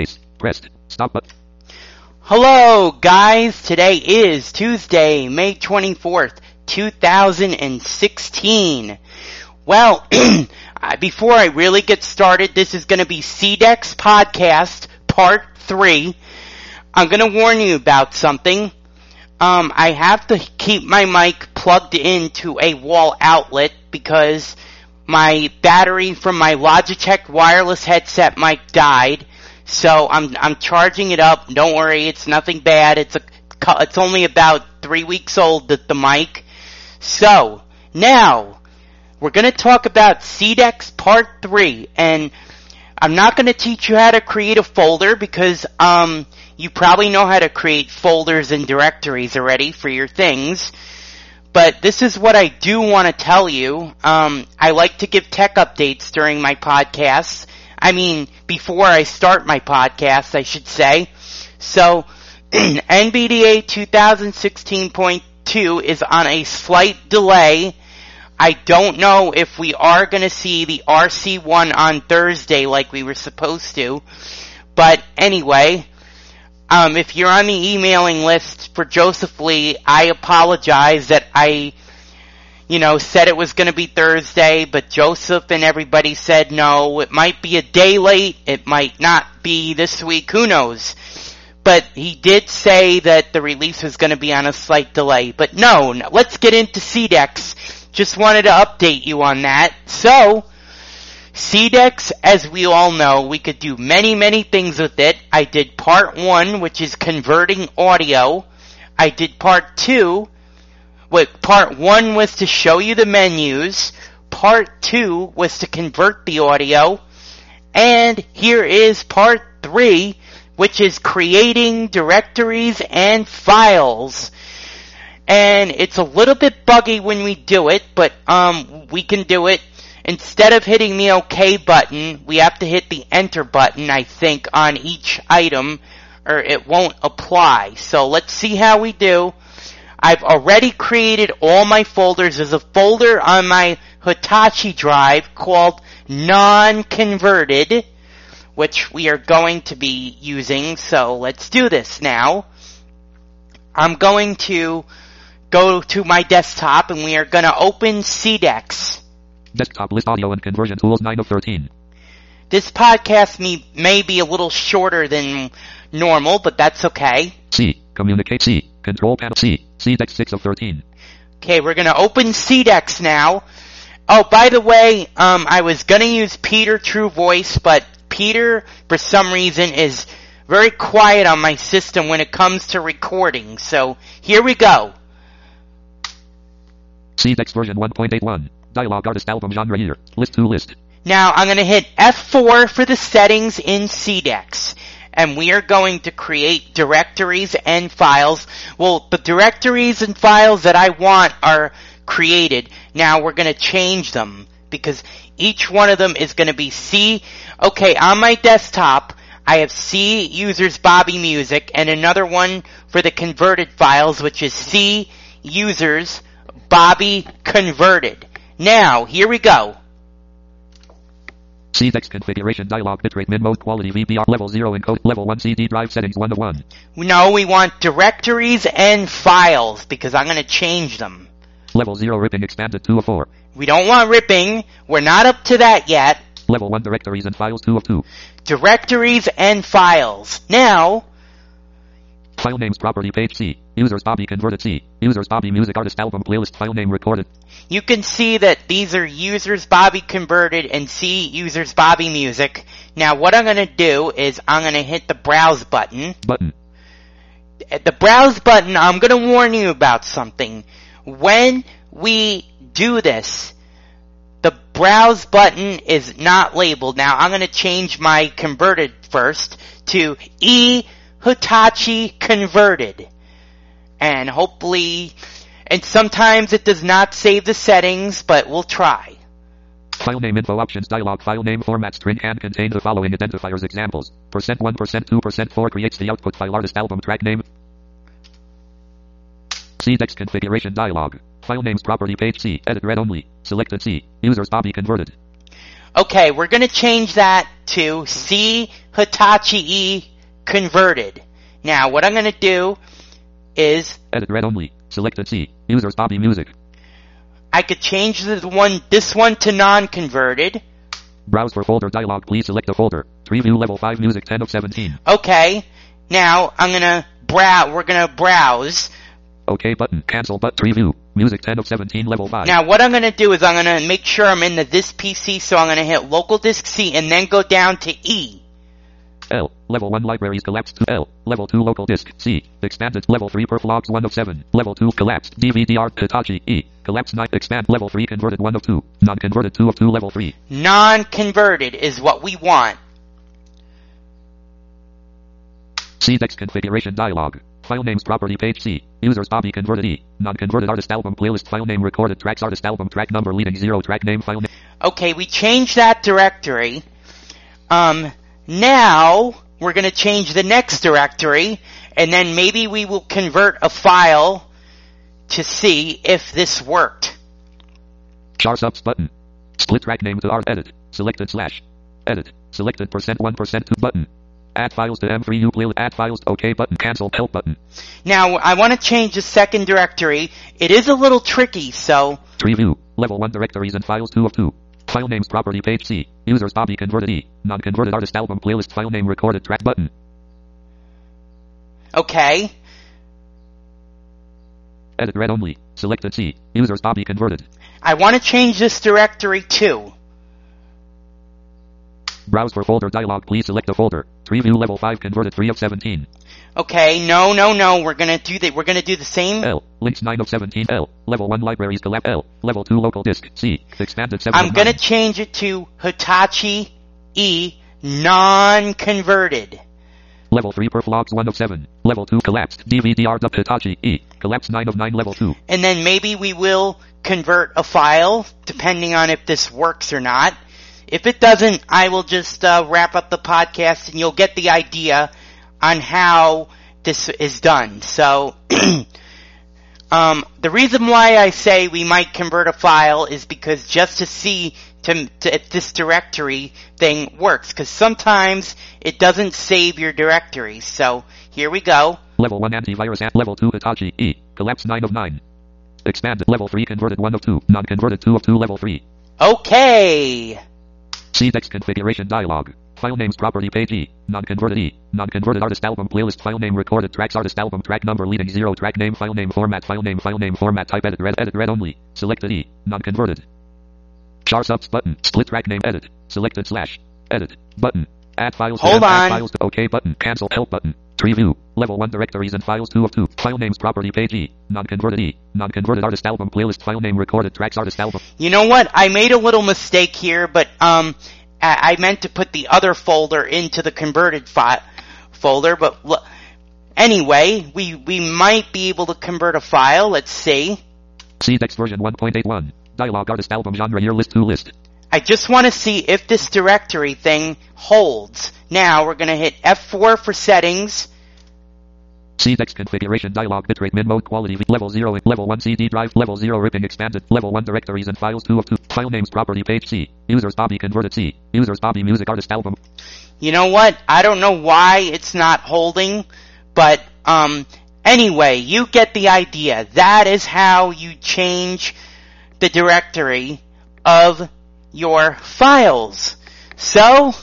Pressed. Stop button. Hello, guys. Today is Tuesday, May 24th, 2016. Well, before I really get started, this is going to be CDEX Podcast Part 3. I'm going to warn you about something. I have to keep my mic plugged into a wall outlet because my battery from my Logitech wireless headset mic died. So I'm charging it up. Don't worry, it's nothing bad. It's only about 3 weeks old, the mic. So now we're going to talk about CDEX Part 3, and I'm not going to teach you how to create a folder because you probably know how to create folders and directories already for your things. But this is what I do want to tell you. I like to give tech updates during my podcasts. I mean, before I start my podcast, I should say. So, NVDA 2016.2 is on a slight delay. I don't know if we are going to see the RC1 on Thursday like we were supposed to. But anyway, if you're on the emailing list for Joseph Lee, I apologize that I said it was going to be Thursday, but Joseph and everybody said no, it might be a day late, it might not be this week, who knows. But he did say that the release was going to be on a slight delay. But no, let's get into CDEX. Just wanted to update you on that. So, CDEX, as we all know, we could do many, many things with it. I did Part 1, which is converting audio. I did Part 2. Part 1 was to show you the menus. Part 2 was to convert the audio. And here is Part 3, which is creating directories and files. And it's a little bit buggy when we do it, but we can do it. Instead of hitting the OK button, we have to hit the Enter button, I think, on each item, or it won't apply. So let's see how we do. I've already created all my folders. There's a folder on my Hitachi drive called Non-Converted, which we are going to be using. So let's do this now. I'm going to go to my desktop and we are going to open CDEX. Desktop list audio and conversion tools 9 of 13. This podcast may be a little shorter than normal, but that's okay. C. Communicate C. Control panel C. CDEX 6 of 13. Okay, we're going to open CDEX now. Oh, by the way, I was going to use Peter True Voice, but Peter, for some reason, is very quiet on my system when it comes to recording. So, here we go. CDEX version 1.81. Dialog artist album genre year. List to list. Now, I'm going to hit F4 for the settings in CDEX. And we are going to create directories and files. Well, the directories and files that I want are created. Now we're going to change them because each one of them is going to be C. Okay, on my desktop, I have C users Bobby Music and another one for the converted files, which is C users Bobby Converted. Now, here we go. CDEX configuration dialog bitrate min mode quality VBR level 0 encode level 1 CD drive settings 1 of 1. No, we want directories and files because I'm going to change them. Level 0 ripping expanded 2 of 4. We don't want ripping. We're not up to that yet. Level 1 directories and files 2 of 2. Directories and files. Now, file names property page C. Users Bobby converted C. Users Bobby music artist album playlist file name recorded. You can see that these are users Bobby converted and C users Bobby music. Now what I'm going to do is I'm going to hit the browse button. At the browse button, I'm going to warn you about something. When we do this, the browse button is not labeled. Now I'm going to change my converted first to E Hitachi converted. And hopefully, and sometimes it does not save the settings, but we'll try. File name info options dialog file name format string can contain the following identifiers examples. %1, %2, %4 creates the output file artist album track name. CDEX configuration dialog. File names property page C. Edit read only. Selected C. Users Bobby converted. Okay, we're going to change that to C Hitachi converted. Now, what I'm going to do is edit read only. Selected C. Users Bobby Music. I could change this one to non-converted. Browse for folder dialog. Please select a folder. Preview level 5 music 10 of 17. Okay. Now I'm gonna browse. We're gonna browse. OK button. Cancel but preview. Music 10 of 17 level 5. Now what I'm gonna do is I'm gonna make sure I'm in this PC, so I'm gonna hit local disk C and then go down to E. L. Level 1 libraries collapsed to L. Level 2 local disk C. Expanded. Level 3 perflogs 1 of 7. Level 2 collapsed. DVD-R Hitachi E. Collapsed 9. Expand. Level 3 converted 1 of 2. Non-converted 2 of 2 level 3. Non-converted is what we want. C. Dex configuration dialog. File names property page C. Users Bobby converted E. Non-converted artist album playlist file name recorded tracks artist album track number leading 0 track name file name. Okay, we changed that directory. Now we're going to change the next directory, and then maybe we will convert a file to see if this worked. Char subs button. Split track name to art edit. Selected slash. Edit. Selected %1% 2 button. Add files to M3U playlist. Add files to OK button. Cancel help button. Now I want to change the second directory. It is a little tricky, so. Tree view. Level 1 directories and files 2 of 2. File names property page C. Users Bobby converted E. Non-converted artist album playlist file name recorded track button. Okay. Edit read only. Selected C. Users Bobby converted. I want to change this directory too. Browse for folder dialog. Please select a folder. Preview level 5 converted 3 of 17. Okay, no. We're gonna do that. We're gonna do the same. L. Links 9 of 17. L. Level 1 libraries collapse. L. Level 2 local disk. C. Expanded 7 I'm gonna change it to Hitachi E non-converted. Level 3 perflogs 1 of 7. Level 2 collapsed. DVD-R Hitachi E. Collapsed 9 of 9 level 2. And then maybe we will convert a file, depending on if this works or not. If it doesn't, I will just wrap up the podcast and you'll get the idea on how this is done. So, the reason why I say we might convert a file is because just to see if this directory thing works. Because sometimes it doesn't save your directory. So, here we go. Level 1 antivirus and Level 2 Hitachi E. Collapsed 9 of 9. Expanded. Level 3 converted 1 of 2. Non-converted 2 of 2 level 3. Okay. C. Dex configuration dialog. File names property page E. Non-converted E. Non-converted artist album playlist file name recorded tracks artist album track number leading 0 track name file name format type edit read only. Selected E. Non-converted. Char subs button. Split track name edit. Selected slash. Edit. Button. Add files. Hold on. Add files to OK button. Cancel help button. Tree view. Level 1 directories and files 2 of 2. File names property page E. Non-converted E. Non-converted artist album playlist file name recorded tracks artist album. You know what? I made a little mistake here, but I meant to put the other folder into the converted folder, but anyway, we might be able to convert a file. Let's see. CDEX version 1.81. Dialog artist album genre year list 2 list. I just want to see if this directory thing holds. Now we're going to hit F4 for settings. CDEX configuration dialog bitrate min mode quality level 0 level 1 CD drive level 0 ripping expanded level 1 directories and files 2 of 2 file names property page C users Bobby converted C users Bobby music artist album. You know what? I don't know why it's not holding, but anyway, you get the idea. That is how you change the directory of your files. So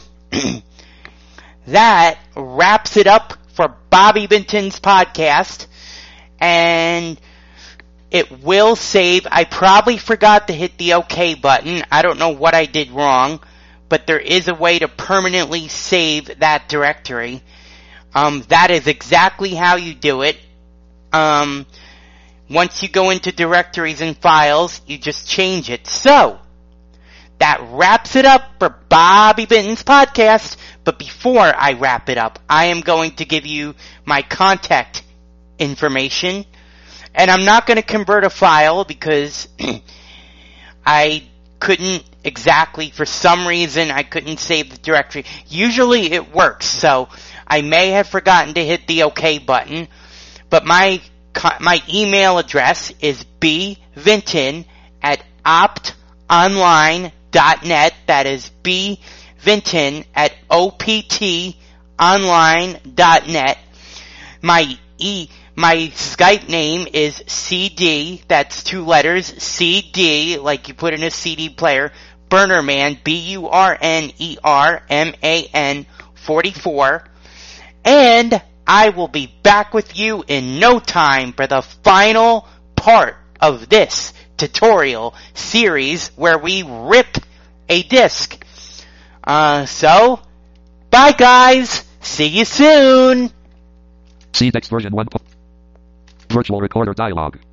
that wraps it up for Bobby Vinton's podcast, and it will save. I probably forgot to hit the OK button. I don't know what I did wrong, but there is a way to permanently save that directory. That is exactly how you do it. Once you go into directories and files, you just change it. So, that wraps it up for Bobby Vinton's podcast. But before I wrap it up, I am going to give you my contact information. And I'm not going to convert a file because I couldn't exactly, for some reason, I couldn't save the directory. Usually it works, so I may have forgotten to hit the OK button. But my email address is bvinton@optonline.net. That is bvinton@optonline.net. online.net. My Skype name is CD, that's 2 letters, CD, like you put in a CD player, Burnerman, BURNERMAN 44. And I will be back with you in no time for the final part of this tutorial series where we rip a disc. So, bye guys! See you soon! See next version 1. Virtual recorder dialog.